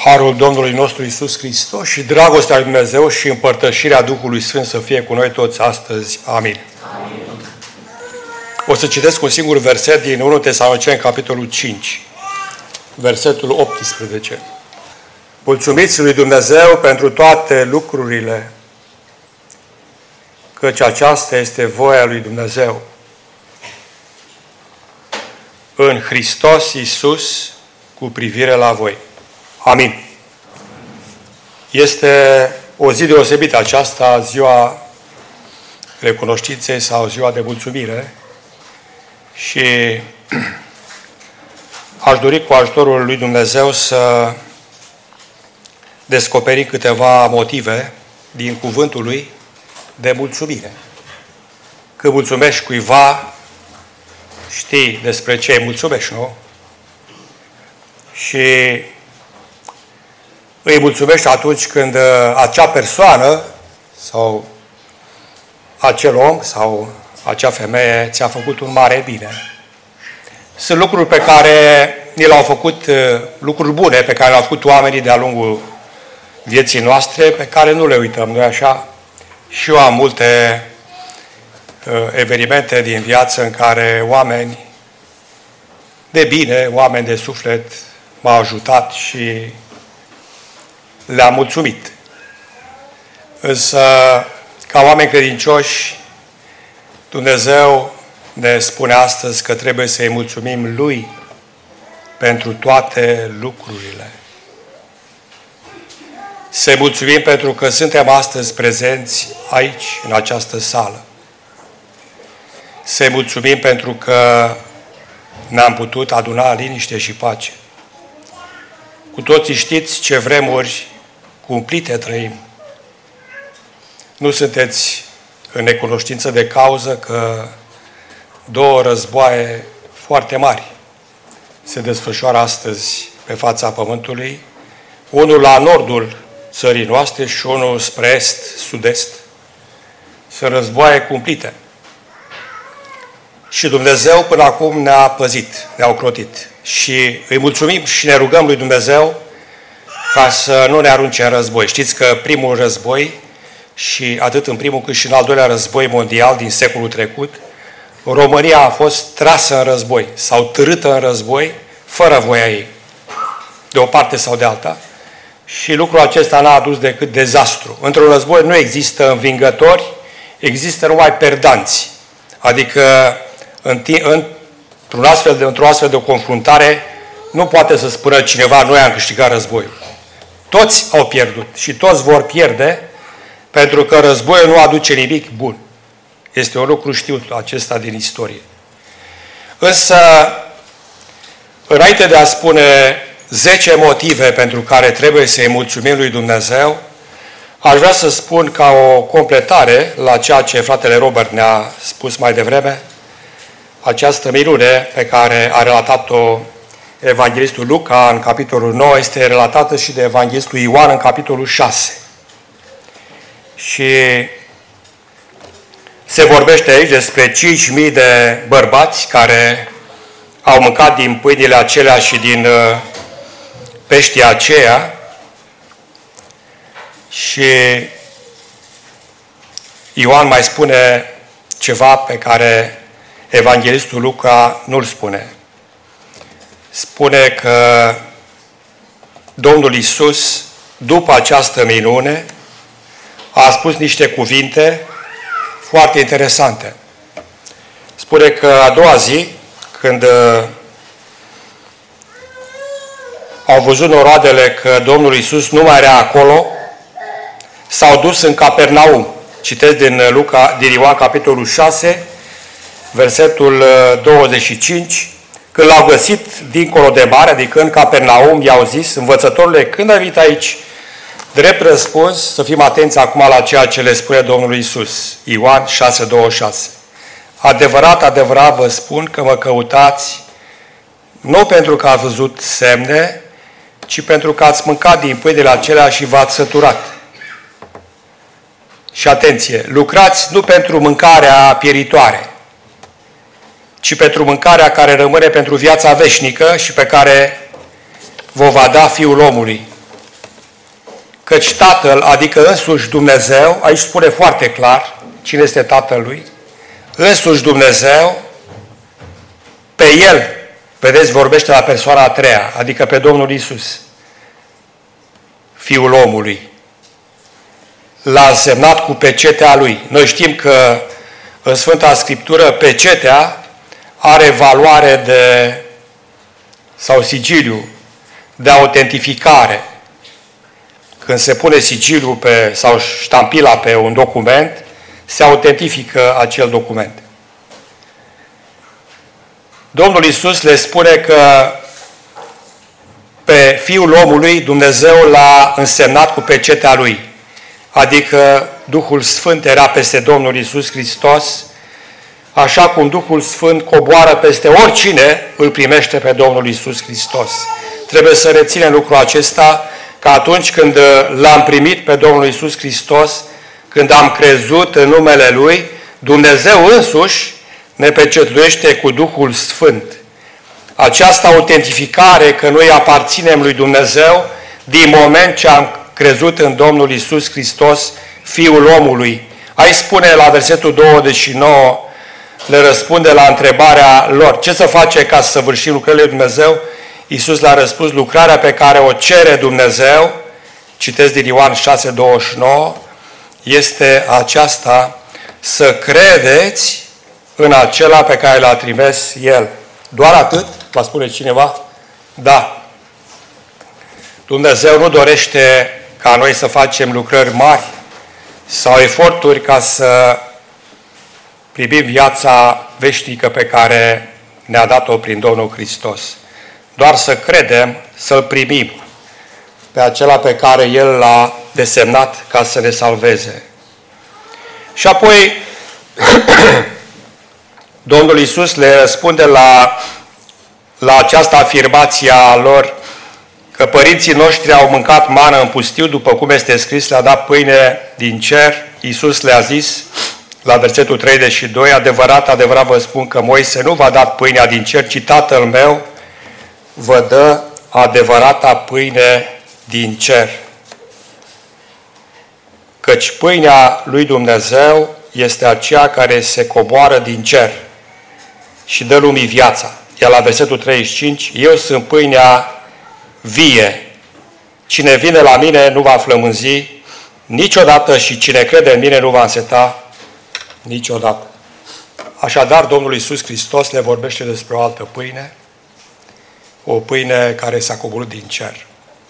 Harul Domnului nostru Iisus Hristos și dragostea lui Dumnezeu și împărtășirea Duhului Sfânt să fie cu noi toți astăzi. Amin. Amin. O să citesc un singur verset din 1 Tesaloniceni, capitolul 5, versetul 18. Mulțumiți lui Dumnezeu pentru toate lucrurile, căci aceasta este voia lui Dumnezeu în Hristos Iisus cu privire la voi. Amin. Este o zi deosebită aceasta, ziua recunoștinței sau ziua de mulțumire, și aș dori cu ajutorul lui Dumnezeu să descoperi câteva motive din cuvântul lui de mulțumire. Când mulțumești cuiva, știi despre ce îi mulțumești, nu? Și îi mulțumești atunci când acea persoană sau acel om sau acea femeie ți-a făcut un mare bine. Sunt lucruri pe care ni le-au făcut, lucruri bune pe care le-au făcut oamenii de-a lungul vieții noastre, pe care nu le uităm, nu-i așa? Și eu am multe evenimente din viață în care oameni de bine, oameni de suflet m-au ajutat și le-am mulțumit. Însă, ca oameni credincioși, Dumnezeu ne spune astăzi că trebuie să-i mulțumim Lui pentru toate lucrurile. Să-i mulțumim pentru că suntem astăzi prezenți aici, în această sală. Să-i mulțumim pentru că ne-am putut aduna în liniște și pace. Cu toții știți ce vremuri cumplite trăim. Nu sunteți în necunoștință de cauză că două războaie foarte mari se desfășoară astăzi pe fața Pământului, unul la nordul țării noastre și unul spre est, sud-est. Sunt războaie cumplite. Și Dumnezeu până acum ne-a păzit, ne-a ocrotit. Și îi mulțumim și ne rugăm lui Dumnezeu ca să nu ne arunce în război. Știți că primul război, și atât în primul cât și în al doilea război mondial din secolul trecut, România a fost trasă în război sau târâtă în război fără voia ei, de o parte sau de alta. Și lucrul acesta n-a adus decât dezastru. Într-un război nu există învingători, există numai perdanți. Adică într-o astfel de confruntare nu poate să spună cineva noi am câștigat războiul. Toți au pierdut și toți vor pierde, pentru că războiul nu aduce nimic bun. Este un lucru știut acesta din istorie. Însă, înainte de a spune 10 motive pentru care trebuie să-i mulțumim lui Dumnezeu, aș vrea să spun ca o completare la ceea ce fratele Robert ne-a spus mai devreme, această minune pe care a relatat-o Evanghelistul Luca în capitolul 9 este relatată și de Evanghelistul Ioan în capitolul 6. Și se vorbește aici despre 5.000 de bărbați care au mâncat din pâinile acelea și din peștii aceia și Ioan mai spune ceva pe care Evanghelistul Luca nu-l spune. Spune că Domnul Iisus, după această minune, a spus niște cuvinte foarte interesante. Spune că a doua zi, când au văzut noroadele că Domnul Iisus nu mai era acolo, s-au dus în Capernaum. Citesc din Ioan, capitolul 6, versetul 25. Când l-au găsit dincolo de mare, adică în Capernaum, i-au zis, învățătorule, când ai venit aici? Drept răspuns, să fim atenți acum la ceea ce le spune Domnul Iisus. Ioan 6:26. Adevărat, adevărat vă spun că mă căutați nu pentru că ați văzut semne, ci pentru că ați mâncat din pâinile acelea și v-ați săturat. Și atenție, lucrați nu pentru mâncarea pieritoare, ci pentru mâncarea care rămâne pentru viața veșnică și pe care vă va da Fiul omului. Căci Tatăl, adică însuși Dumnezeu, aici spune foarte clar cine este Tatăl lui, însuși Dumnezeu, pe El, vedeți, vorbește la persoana a treia, adică pe Domnul Iisus, Fiul omului, l-a însemnat cu pecetea Lui. Noi știm că în Sfânta Scriptură pecetea are valoare sau sigiliu de autentificare. Când se pune sigiliul sau ștampila pe un document, se autentifică acel document. Domnul Iisus le spune că pe Fiul omului Dumnezeu l-a însemnat cu pecetea Lui. Adică Duhul Sfânt era peste Domnul Iisus Hristos, așa cum Duhul Sfânt coboară peste oricine îl primește pe Domnul Iisus Hristos. Trebuie să reținem lucrul acesta, că atunci când l-am primit pe Domnul Iisus Hristos, când am crezut în numele Lui, Dumnezeu însuși ne pecetuiește cu Duhul Sfânt. Această autentificare că noi aparținem lui Dumnezeu din moment ce am crezut în Domnul Iisus Hristos, Fiul omului. Aici spune la versetul 29, le răspunde la întrebarea lor, ce să face ca să săvârșim lucrările lui Dumnezeu? Iisus le-a răspuns, lucrarea pe care o cere Dumnezeu, citesc din Ioan 6:29, este aceasta, să credeți în acela pe care l-a trimis El. Doar atât? Va spune cineva? Da. Dumnezeu nu dorește ca noi să facem lucrări mari sau eforturi ca să primim viața veșnică pe care ne-a dat-o prin Domnul Hristos. Doar să credem, să-L primim pe acela pe care El l-a desemnat ca să ne salveze. Și apoi Domnul Iisus le răspunde la această afirmație a lor, că părinții noștri au mâncat mană în pustiu, după cum este scris, le-a dat pâine din cer. Iisus le-a zis, la versetul 32, adevărat, adevărat vă spun că Moise nu v-a dat pâinea din cer, ci Tatăl meu vă dă adevărata pâine din cer. Căci pâinea lui Dumnezeu este aceea care se coboară din cer și dă lumii viața. Iar la versetul 35, eu sunt pâinea vie. Cine vine la mine nu va flămânzi niciodată și cine crede în mine nu va înseta niciodată. Așadar, Domnul Iisus Hristos le vorbește despre o altă pâine, o pâine care s-a coborât din cer.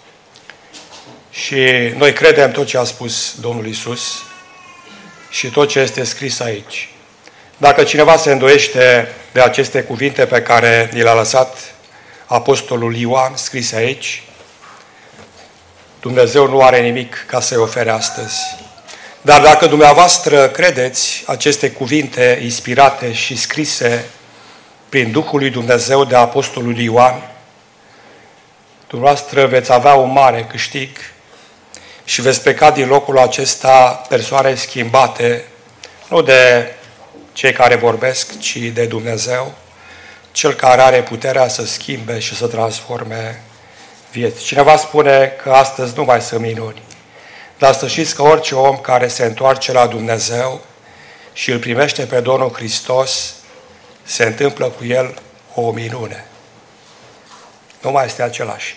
Și noi credem tot ce a spus Domnul Iisus și tot ce este scris aici. Dacă cineva se îndoiește de aceste cuvinte pe care ni le-a lăsat Apostolul Ioan, scrise aici, Dumnezeu nu are nimic ca să-i ofere astăzi. Dar dacă dumneavoastră credeți aceste cuvinte inspirate și scrise prin Duhul lui Dumnezeu de Apostolul Ioan, dumneavoastră veți avea un mare câștig și veți pleca din locul acesta persoane schimbate, nu de cei care vorbesc, ci de Dumnezeu, Cel care are puterea să schimbe și să transforme vieți. Cineva spune că astăzi nu mai sunt minuni, dar să știți că orice om care se întoarce la Dumnezeu și îl primește pe Domnul Hristos, se întâmplă cu el o minune. Nu mai este același.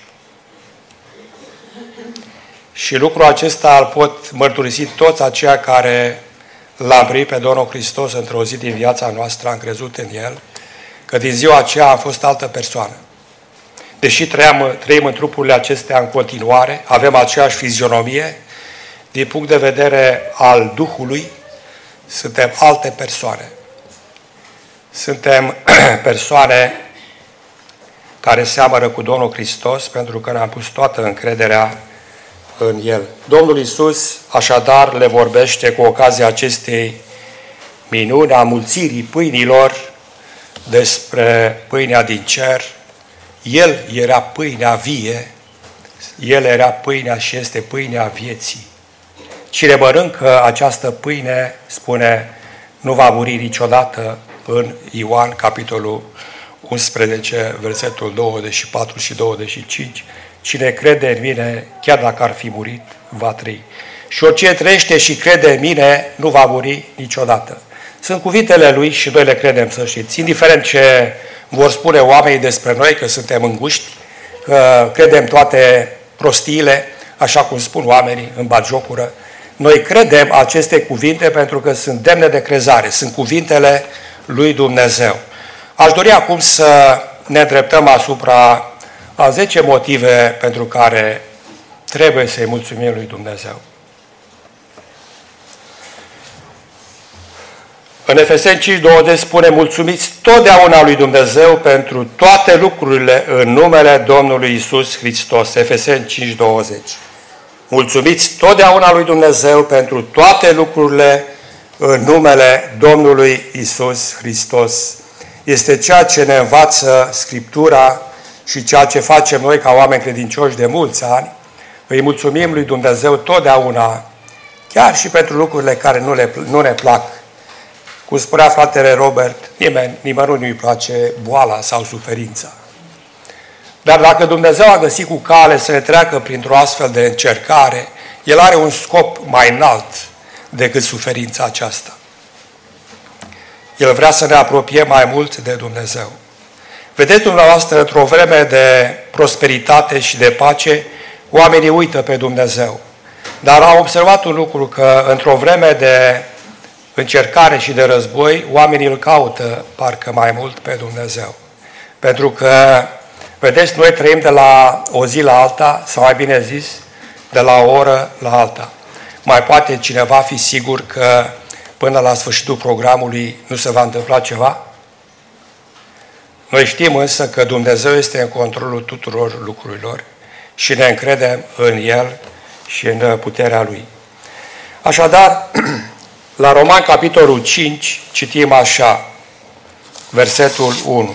Și lucrul acesta îl pot mărturisi toți aceia care l-am primit pe Domnul Hristos într-o zi din viața noastră, am crezut în El, că din ziua aceea am fost altă persoană. Deși trăim în trupurile acestea în continuare, avem aceeași fizionomie, din punct de vedere al Duhului, suntem alte persoane. Suntem persoane care seamănă cu Domnul Hristos, pentru că ne-am pus toată încrederea în El. Domnul Iisus, așadar, le vorbește cu ocazia acestei minuni a mulțirii pâinilor despre pâinea din cer. El era pâinea vie, El era pâinea și este pâinea vieții. Cine mănâncă această pâine, spune, nu va muri niciodată, în Ioan, capitolul 11, versetul 24 și 25. cine crede în mine, chiar dacă ar fi murit, va trăi. Și oricine trăiește și crede în mine, nu va muri niciodată. Sunt cuvintele lui și noi le credem, să știți. Indiferent ce vor spune oamenii despre noi, că suntem înguști, că credem toate prostiile, așa cum spun oamenii în batjocură, noi credem aceste cuvinte pentru că sunt demne de crezare, sunt cuvintele lui Dumnezeu. Aș dori acum să ne îndreptăm asupra a 10 motive pentru care trebuie să-i mulțumim lui Dumnezeu. În Efeseni 5:20 spune: mulțumiți totdeauna lui Dumnezeu pentru toate lucrurile în numele Domnului Iisus Hristos. Efeseni 5:20. Mulțumiți totdeauna lui Dumnezeu pentru toate lucrurile în numele Domnului Iisus Hristos. Este ceea ce ne învață Scriptura și ceea ce facem noi ca oameni credincioși de mulți ani. Îi mulțumim lui Dumnezeu totdeauna, chiar și pentru lucrurile care nu ne plac. Cum spunea fratele Robert, nimănui nu-i place boala sau suferința. Dar dacă Dumnezeu a găsit cu cale să ne treacă printr-o astfel de încercare, El are un scop mai înalt decât suferința aceasta. El vrea să ne apropiem mai mult de Dumnezeu. Vedeți dumneavoastră, într-o vreme de prosperitate și de pace, oamenii uită pe Dumnezeu. Dar am observat un lucru, că într-o vreme de încercare și de război, oamenii îl caută parcă mai mult pe Dumnezeu. Pentru că, vedeți, noi trăim de la o zi la alta, sau mai bine zis, de la o oră la alta. Mai poate cineva fi sigur că până la sfârșitul programului nu se va întâmpla ceva? Noi știm însă că Dumnezeu este în controlul tuturor lucrurilor și ne încredem în El și în puterea Lui. Așadar, la Roman, capitolul 5, citim așa, versetul 1.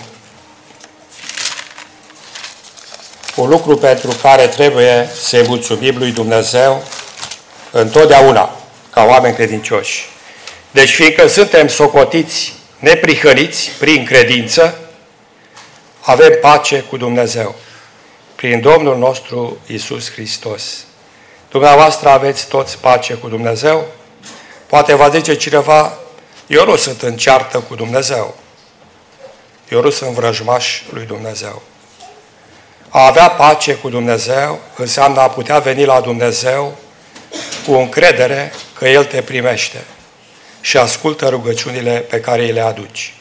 Un lucru pentru care trebuie să-i mulțumim lui Dumnezeu întotdeauna, ca oameni credincioși. Deci, fiindcă suntem socotiți neprihăniți prin credință, avem pace cu Dumnezeu prin Domnul nostru Iisus Hristos. Dumneavoastră aveți toți pace cu Dumnezeu? Poate va zice cineva: eu nu sunt în ceartă cu Dumnezeu. Eu nu sunt vrăjmaș lui Dumnezeu. A avea pace cu Dumnezeu înseamnă a putea veni la Dumnezeu cu încredere că El te primește și ascultă rugăciunile pe care îi le aduci.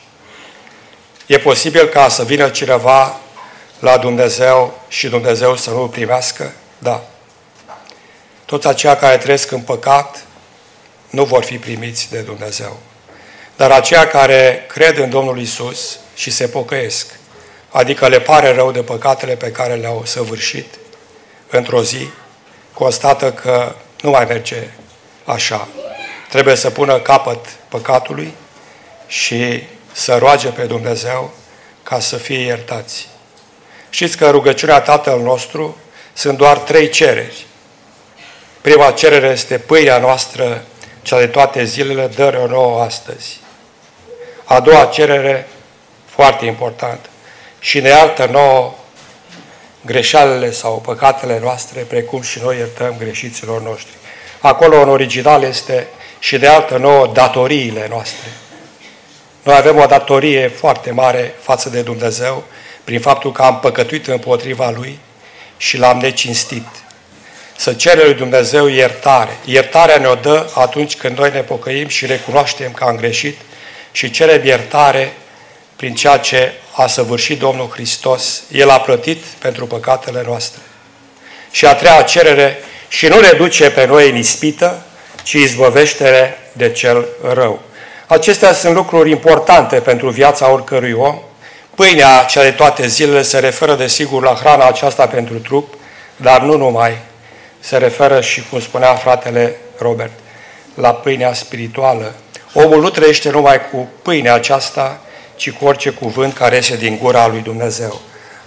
E posibil ca să vină cineva la Dumnezeu și Dumnezeu să nu-l primească? Da. Toți aceia care trăiesc în păcat nu vor fi primiți de Dumnezeu. Dar aceia care cred în Domnul Iisus și se pocăiesc, adică le pare rău de păcatele pe care le-au săvârșit, într-o zi constată că nu mai merge așa. Trebuie să pună capăt păcatului și să roage pe Dumnezeu ca să fie iertați. Știți că în rugăciunea Tatăl nostru sunt doar 3 cereri. Prima cerere este: pâinea noastră, cea de toate zilele, dă-ne-o nouă astăzi. A doua cerere, foarte importantă: și ne iartă nouă greșalele sau păcatele noastre, precum și noi iertăm greșiților noștri. Acolo, în original, este: și ne iartă nouă datoriile noastre. Noi avem o datorie foarte mare față de Dumnezeu prin faptul că am păcătuit împotriva Lui și L-am necinstit. Să cerem lui Dumnezeu iertare. Iertarea ne-o dă atunci când noi ne pocăim și recunoaștem că am greșit și cerem iertare prin ceea ce a săvârșit Domnul Hristos. El a plătit pentru păcatele noastre. Și a treia cerere: și nu ne duce pe noi în ispită, ci izbăvește-ne de cel rău. Acestea sunt lucruri importante pentru viața oricărui om. Pâinea cea de toate zilele se referă desigur la hrana aceasta pentru trup, dar nu numai. Se referă și, cum spunea fratele Robert, la pâinea spirituală. Omul nu trăiește numai cu pâinea aceasta, ci cu orice cuvânt care iese din gura lui Dumnezeu.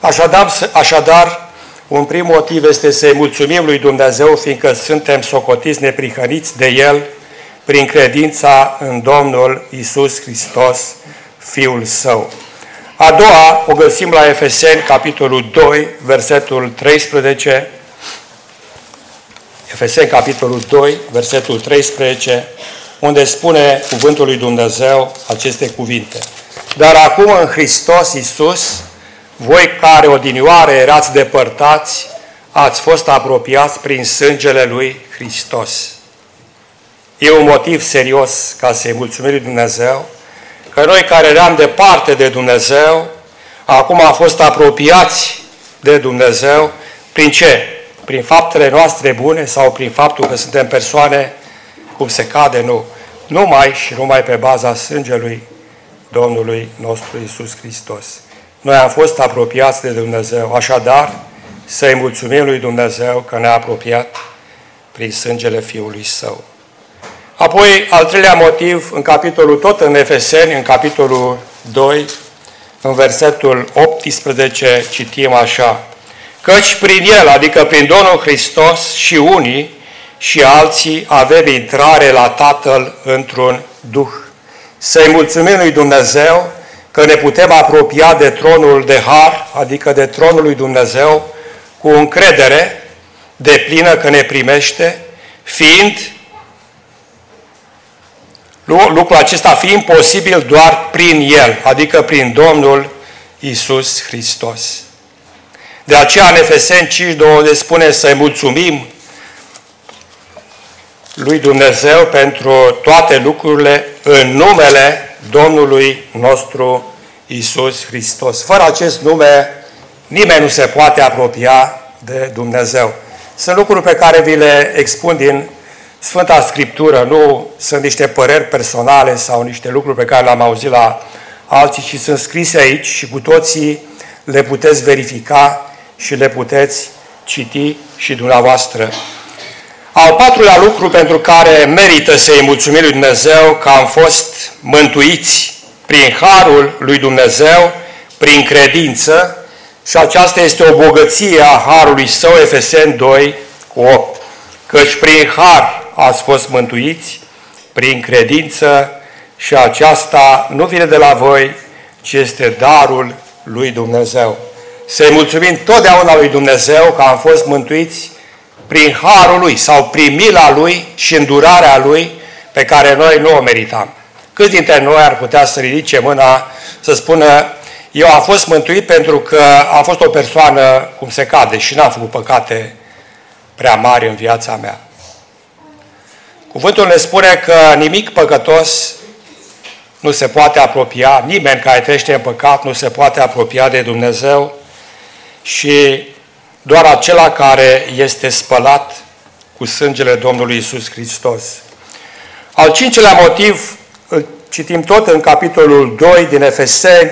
Așadar, un prim motiv este să-i mulțumim lui Dumnezeu, fiindcă suntem socotiți neprihăniți de El prin credința în Domnul Iisus Hristos, Fiul Său. A doua o găsim la Efeseni, capitolul 2, versetul 13. Efeseni, capitolul 2, versetul 13, unde spune cuvântul lui Dumnezeu aceste cuvinte. Dar acum în Hristos Iisus, voi care odinioară erați depărtați, ați fost apropiați prin sângele lui Hristos. E un motiv serios ca să-i mulțumim lui Dumnezeu, că noi care eram departe de Dumnezeu, acum am fost apropiați de Dumnezeu. Prin ce? Prin faptele noastre bune sau prin faptul că suntem persoane cum se cade? Nu. Numai și numai pe baza sângelui Domnului nostru Iisus Hristos. Noi am fost apropiați de Dumnezeu, așadar să-i mulțumim lui Dumnezeu că ne-a apropiat prin sângele Fiului Său. Apoi, al treilea motiv, în capitolul tot în Efeseni, în capitolul 2, în versetul 18, citim așa: căci prin El, adică prin Domnul Hristos, și unii și alții avem intrare la Tatăl într-un Duh. Să-i mulțumim lui Dumnezeu că ne putem apropia de tronul de har, adică de tronul lui Dumnezeu, cu încredere deplină că ne primește, lucrul acesta fiind posibil doar prin El, adică prin Domnul Iisus Hristos. De aceea în Efeseni 5:20 spune să-i mulțumim lui Dumnezeu pentru toate lucrurile în numele Domnului nostru Iisus Hristos. Fără acest nume nimeni nu se poate apropia de Dumnezeu. Sunt lucruri pe care vi le expun din Sfânta Scriptură, nu sunt niște păreri personale sau niște lucruri pe care le-am auzit la alții, ci sunt scrise aici și cu toții le puteți verifica și le puteți citi și dumneavoastră. Al patrulea lucru pentru care merită să-i mulțumim lui Dumnezeu că am fost mântuiți prin harul lui Dumnezeu, prin credință, și aceasta este o bogăție a harului Său, Efeseni 2:8. Căci prin har ați fost mântuiți, prin credință, și aceasta nu vine de la voi, ci este darul lui Dumnezeu. Să-i mulțumim totdeauna lui Dumnezeu că am fost mântuiți prin harul Lui sau prin mila Lui și îndurarea Lui pe care noi nu o meritam. Câți dintre noi ar putea să ridice mâna să spună: eu am fost mântuit pentru că am fost o persoană cum se cade și n-am făcut păcate prea mari în viața mea. Cuvântul ne spune că nimic păcătos nu se poate apropia, nimeni care trăiește în păcat nu se poate apropia de Dumnezeu, și doar acela care este spălat cu sângele Domnului Iisus Hristos. Al cincelea motiv îl citim tot în capitolul 2 din Efeseni,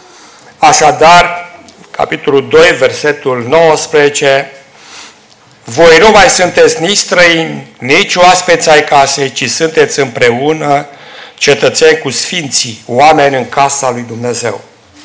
așadar, capitolul 2, versetul 19, voi nu mai sunteți nici străini, nici oaspeți ai casei, ci sunteți împreună cetățeni cu sfinții, oameni în casa lui Dumnezeu.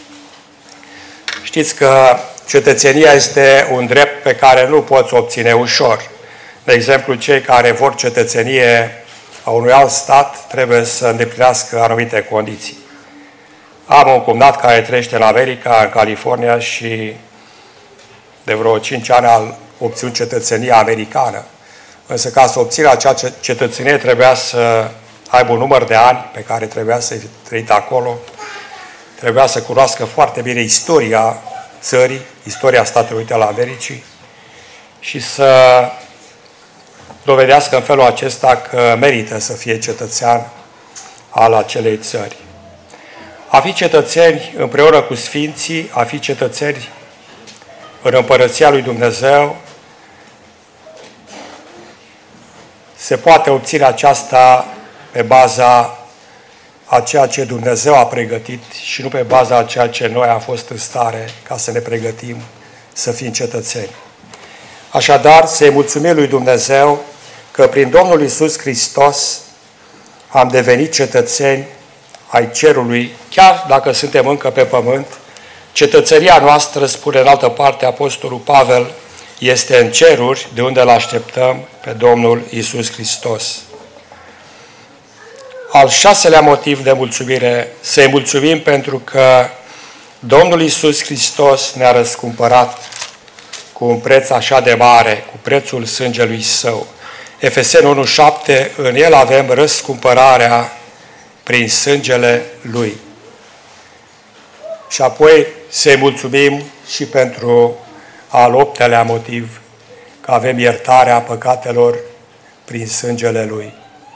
Știți că cetățenia este un drept pe care nu poți obține ușor. De exemplu, cei care vor cetățenie a unui alt stat trebuie să îndeplinească anumite condiții. Am un cumnat care trăiește în America, în California, și de vreo 5 ani a obținut cetățenia americană. Însă ca să obțină acea cetățenie trebuia să aibă un număr de ani pe care trebuia să trăiți acolo, trebuia să cunoască foarte bine istoria țării, istoria Statelor Unite ale Americii, și să dovedească în felul acesta că merită să fie cetățean al acelei țări. A fi cetățeni împreună cu sfinții, a fi cetățeni în Împărăția lui Dumnezeu, se poate obține aceasta pe baza a ceea ce Dumnezeu a pregătit și nu pe baza a ceea ce noi am fost în stare ca să ne pregătim să fim cetățeni. Așadar, să-i mulțumim lui Dumnezeu că prin Domnul Iisus Hristos am devenit cetățeni ai cerului, chiar dacă suntem încă pe pământ. Cetățenia noastră, spune în altă parte Apostolul Pavel, este în ceruri, de unde îl așteptăm pe Domnul Iisus Hristos. Al șaselea motiv de mulțumire, să-i mulțumim pentru că Domnul Iisus Hristos ne-a răscumpărat cu un preț așa de mare, cu prețul sângelui Său. Efeseni 1:7, în El avem răscumpărarea prin sângele Lui. Și apoi să-i mulțumim și pentru al 8-lea motiv, că avem iertarea păcatelor prin sângele Lui.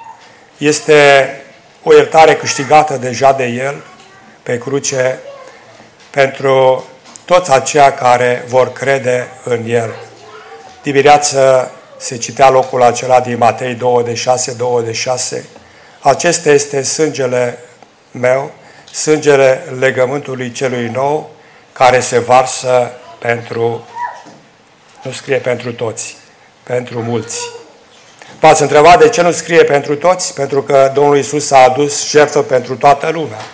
Este o iertare câștigată deja de El pe cruce pentru toți aceia care vor crede în El. Dimineață se citea locul acela din Matei 2:6. Acesta este sângele meu, sângele legământului celui nou, care se varsă pentru, nu scrie pentru toți, pentru mulți. V-ați întrebat de ce nu scrie pentru toți? Pentru că Domnul Iisus a adus jertfă pentru toată lumea.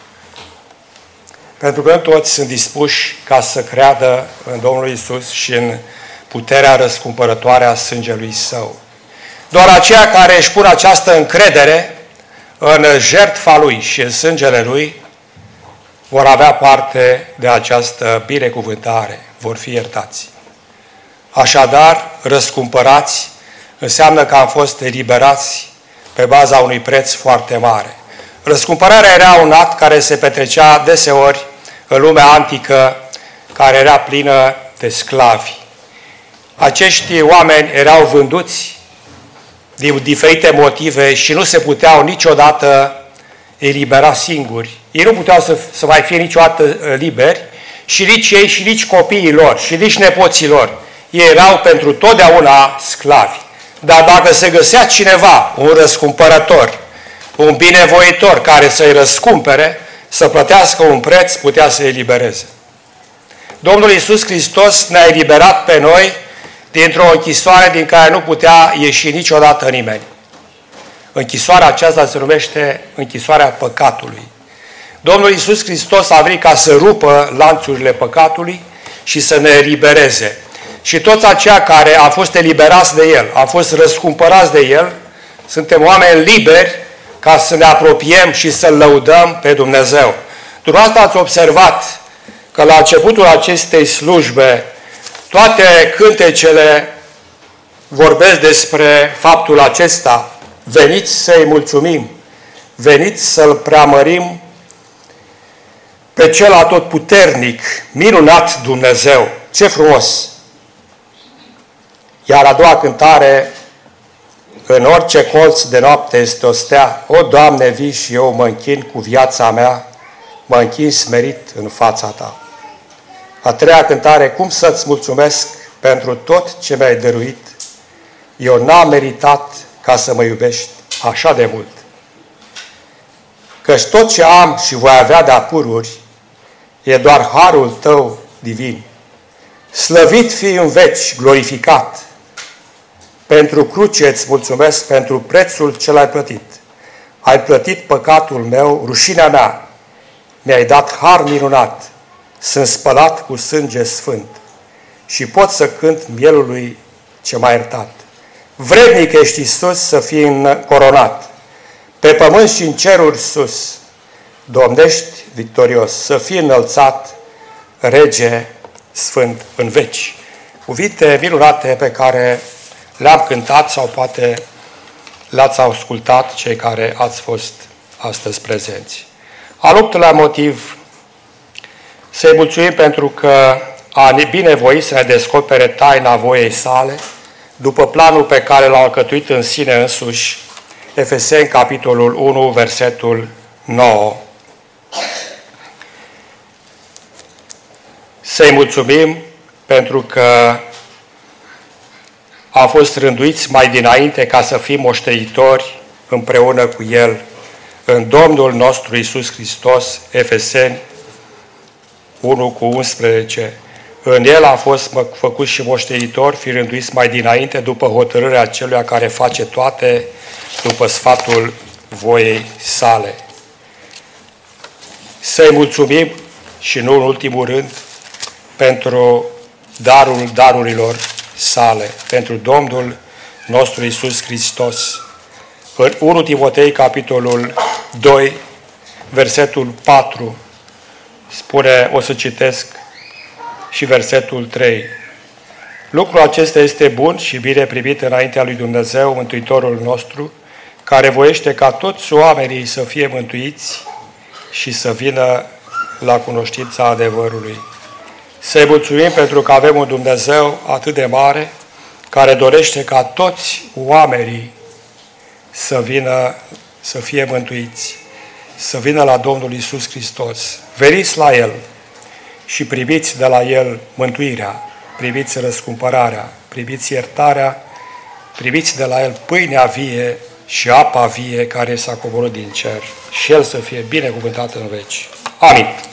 Pentru că nu toți sunt dispuși ca să creadă în Domnul Iisus și în puterea răscumpărătoare a sângelui Său. Doar aceia care își pun această încredere în jertfa Lui și în sângele Lui vor avea parte de această binecuvântare, vor fi iertați. Așadar, răscumpărați înseamnă că am fost eliberați pe baza unui preț foarte mare. Răscumpărarea era un act care se petrecea deseori în lumea antică, care era plină de sclavi. Acești oameni erau vânduți din diferite motive și nu se puteau niciodată elibera singuri. Ei nu puteau să mai fie niciodată liberi și nici ei și nici copiii lor și nici nepoții lor. Ei erau pentru totdeauna sclavi. Dar dacă se găsea cineva, un răscumpărător, un binevoitor care să-i răscumpere, să plătească un preț, putea să-i elibereze. Domnul Iisus Hristos ne-a eliberat pe noi dintr-o închisoare din care nu putea ieși niciodată nimeni. Închisoarea aceasta se numește închisoarea păcatului. Domnul Iisus Hristos a venit ca să rupă lanțurile păcatului și să ne elibereze. Și toți aceia care au fost eliberați de El, au fost răscumpărați de El, suntem oameni liberi ca să ne apropiem și să-L lăudăm pe Dumnezeu. Dumneavoastră ați observat că la începutul acestei slujbe toate cântecele vorbesc despre faptul acesta. Veniți să-i mulțumim, veniți să-L preamărim pe Cel atotputernic, minunat Dumnezeu. Ce frumos! Iar a doua cântare, în orice colț de noapte este o stea, o, Doamne, vii și eu mă închin cu viața mea, mă închin smerit în fața Ta. A treia cântare, cum să-ți mulțumesc pentru tot ce mi-ai dăruit, eu n-am meritat ca să mă iubești așa de mult. Căci tot ce am și voi avea de apururi e doar harul Tău divin. Slăvit fii în veci, glorificat. Pentru cruce îți mulțumesc pentru prețul ce l-ai plătit. Ai plătit păcatul meu, rușinea mea. Mi-ai dat har minunat. Sunt spălat cu sânge sfânt și pot să cânt mielului ce m-a iertat. Vrednic ești, Iisus, să fii coronat, pe pământ și în ceruri sus. Domnești victorios, să fii înălțat, Rege Sfânt în veci. Cuvinte minunate pe care le-am cântat sau poate le-ați ascultat cei care ați fost astăzi prezenți. Al 8-lea motiv, să-i mulțumim pentru că a binevoit să ne descopere taina voiei sale, după planul pe care l-a alcătuit în sine însuși, Efeseni, capitolul 1, versetul 9. Să-i mulțumim pentru că am fost rânduiți mai dinainte ca să fim moștenitori împreună cu El în Domnul nostru Iisus Hristos, Efeseni 1:11. În El a fost făcut și moștenitor, fi rânduiți mai dinainte după hotărârea Celuia care face toate după sfatul voiei sale. Să-i mulțumim și nu în ultimul rând pentru darul darurilor sale, pentru Domnul nostru Iisus Hristos. În 1 Timotei, capitolul 2, versetul 4, spune, o să citesc și versetul 3. Lucrul acesta este bun și bine primit înaintea lui Dumnezeu, Mântuitorul nostru, care voiește ca toți oamenii să fie mântuiți și să vină la cunoștința adevărului. Să-i mulțumim pentru că avem un Dumnezeu atât de mare, care dorește ca toți oamenii să vină, să fie mântuiți, să vină la Domnul Iisus Hristos. Veniți la El și primiți de la El mântuirea, primiți răscumpărarea, primiți iertarea, primiți de la El pâinea vie și apa vie care s-a coborât din cer. Și El să fie binecuvântat în veci. Amin.